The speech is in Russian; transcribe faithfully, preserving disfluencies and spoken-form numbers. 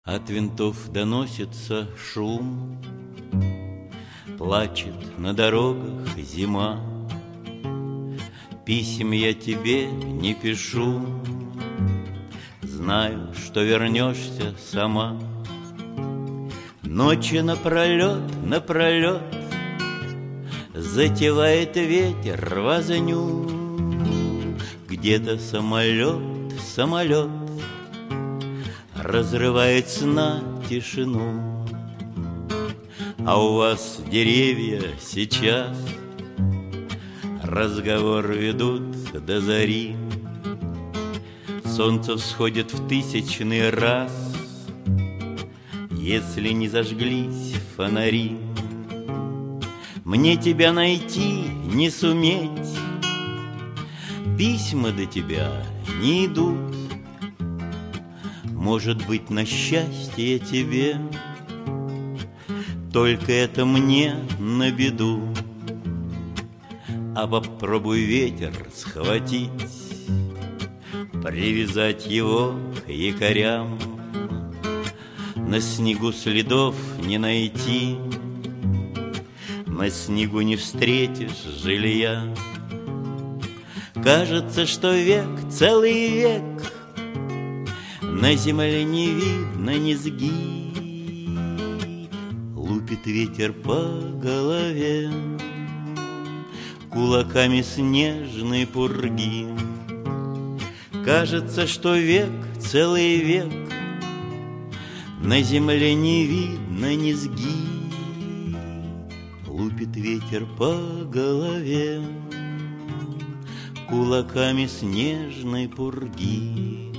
От винтов доносится шум, плачет на дорогах зима. Писем я тебе не пишу, знаю, что вернешься сама. Ночи напролет, напролет затевает ветер возню. Где-то самолет, самолет разрывает сна тишину. А у вас деревья сейчас разговор ведут до зари. Солнце всходит в тысячный раз, если не зажглись фонари. Мне тебя найти не суметь, письма до тебя не идут. Может быть, на счастье тебе, только это мне на беду. А попробуй ветер схватить, привязать его к якорям. На снегу следов не найти, на снегу не встретишь жилья. Кажется, что век, целый век, на земле не видно низги. Лупит ветер по голове кулаками снежной пурги. Кажется, что век, целый век, на земле не видно низги. Лупит ветер по голове кулаками снежной пурги.